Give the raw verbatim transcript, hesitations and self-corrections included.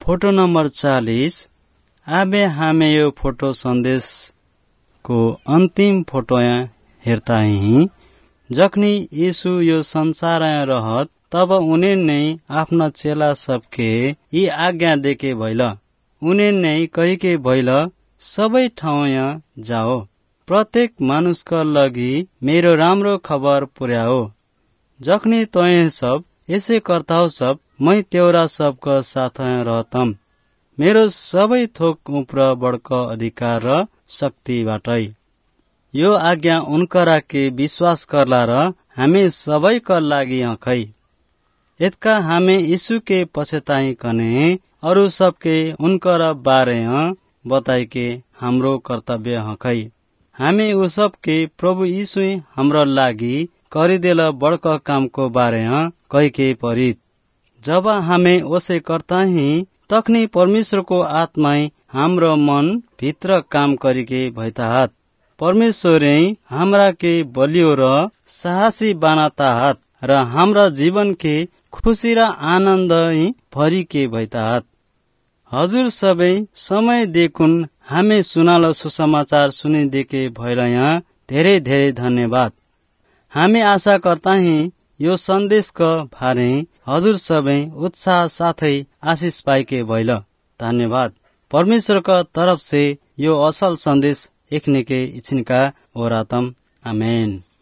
Photo number चालीस। आबे हमें यो फोटो संदेश को अंतिम फोटो हेरता ही जखनी यीशु यो संसार रहत तब उन्हें नहीं अपना चेला सबके यी आज्ञा देके भइल। उन्हें नहीं कही के भइल सबै ठाउँ जाओ, प्रत्येक मानुषका लागि मेरो राम्रो खबर पुर्याओ। जखनी तोय सब ऐसे करताओ सब मैं तेरा सबका साथ रहतम, मेरो सबै थोक उप्र बड़का अधिकार र शक्ति बाटै। यो आज्ञा उनकरा के विश्वास करला र हमें सबै का लागि हखै। एतका हमें यीशु के पछताई कने अरु सबके उनकरा बारे बताई के हाम्रो कर्तव्य हखै। हमें उ सबके प्रभु यीशु हाम्रो लागि करिदेला बड़का काम को बारे कह के परित। जब हमें ओसे करता ही तखनी परमेश्वर को आत्मा हाम्रो मन भित्र काम करिके भइता हात। परमेश्वर हमरा के बलियो र साहसी बनाता हात र हमरा जीवन के खुशी र आनन्द भरी के भइता हात। हजुर सबै समय देखुन हमें सुनालो सुसमाचार सुनिदेके भएर यहाँ धेरै धेरै धन्यवाद। हमें आशा करता ही यो संदेश का भारे हजुर सबै उत्साह साथै आशिष पाइके भइल। धन्यवाद। परमेश्वर का तरफ से यो असल संदेश एखने के इच्छिनका ओरातम। आमेन।